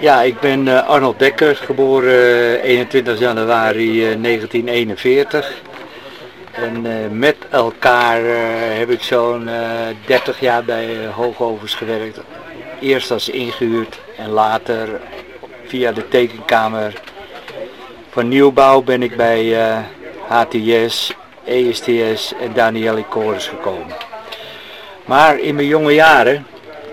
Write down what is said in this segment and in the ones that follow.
Ja, ik ben Arnold Dekker, geboren 21 januari 1941. En met elkaar heb ik zo'n 30 jaar bij Hoogovens gewerkt. Eerst als ingehuurd en later via de tekenkamer van nieuwbouw ben ik bij HTS, ESTS en Danieli Corus gekomen. Maar in mijn jonge jaren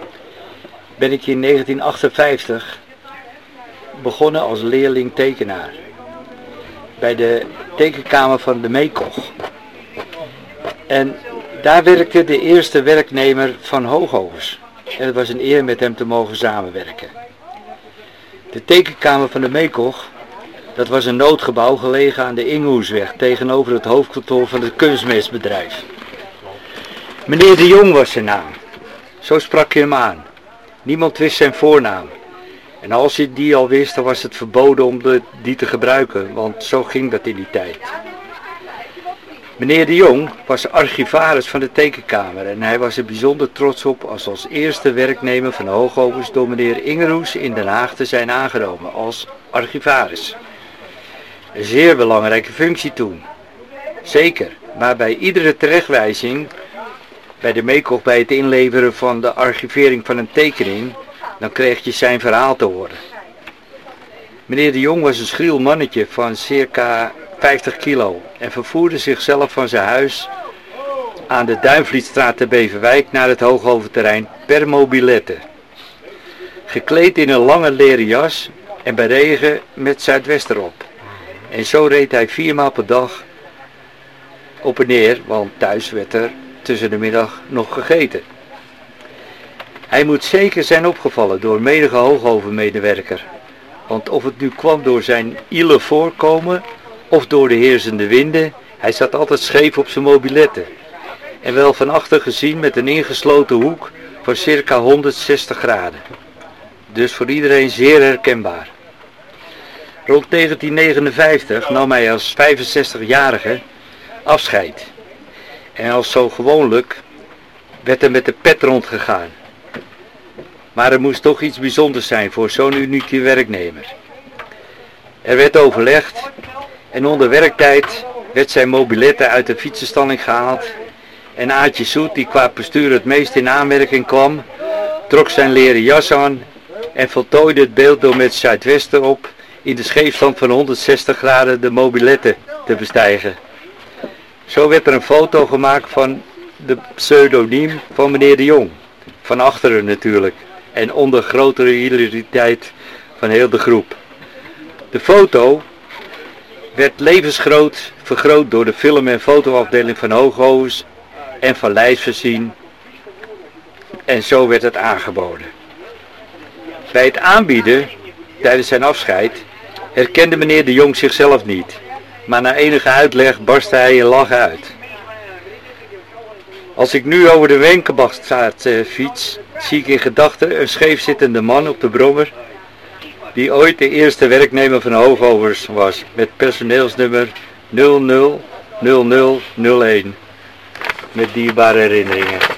ben ik in 1958 begonnen als leerling tekenaar bij de tekenkamer van de Meekoch. En daar werkte de eerste werknemer van Hoogovens. En het was een eer met hem te mogen samenwerken. De tekenkamer van de Meekoch, dat was een noodgebouw gelegen aan de Ingehoesweg tegenover het hoofdkantoor van het kunstmestbedrijf. Meneer de Jong was zijn naam. Zo sprak je hem aan. Niemand wist zijn voornaam. En als je die al wist, dan was het verboden om die te gebruiken, want zo ging dat in die tijd. Meneer de Jong was archivaris van de tekenkamer en hij was er bijzonder trots op als eerste werknemer van Hoogovens door meneer Ingeroes in Den Haag te zijn aangenomen als archivaris. Een zeer belangrijke functie toen. Zeker, maar bij iedere terechtwijzing bij de Meekoch bij het inleveren van de archivering van een tekening, dan kreeg je zijn verhaal te horen. Meneer de Jong was een schriel mannetje van circa 50 kilo en vervoerde zichzelf van zijn huis aan de Duinvlietstraat te Beverwijk naar het Hoogoventerrein per mobilette. Gekleed in een lange leren jas en bij regen met zuidwest erop. En zo reed hij 4 maal per dag op en neer, want thuis werd er tussen de middag nog gegeten. Hij moet zeker zijn opgevallen door menige Hoogoven-medewerker. Want of het nu kwam door zijn ile voorkomen of door de heersende winden, hij zat altijd scheef op zijn mobiletten. En wel van achter gezien met een ingesloten hoek van circa 160 graden. Dus voor iedereen zeer herkenbaar. Rond 1959 nam hij als 65-jarige afscheid. En als zo gewoonlijk werd er met de pet rondgegaan. Maar er moest toch iets bijzonders zijn voor zo'n unieke werknemer. Er werd overlegd en onder werktijd werd zijn mobilette uit de fietsenstalling gehaald. En Aatje Soet, die qua postuur het meest in aanmerking kwam, trok zijn leren jas aan en voltooide het beeld door met zuidwest erop in de scheefstand van 160 graden de mobilette te bestijgen. Zo werd er een foto gemaakt van de pseudoniem van meneer de Jong. Van achteren natuurlijk. En onder grotere hilariteit van heel de groep. De foto werd levensgroot vergroot door de film- en fotoafdeling van Hoogovens en van Leijs voorzien. En zo werd het aangeboden. Bij het aanbieden, tijdens zijn afscheid, herkende meneer de Jong zichzelf niet. Maar na enige uitleg barstte hij in lachen uit. Als ik nu over de Wenkenbachstraat fiets, zie ik in gedachten een scheefzittende man op de brommer, die ooit de eerste werknemer van Hoogovens was, met personeelsnummer 000001. Met dierbare herinneringen.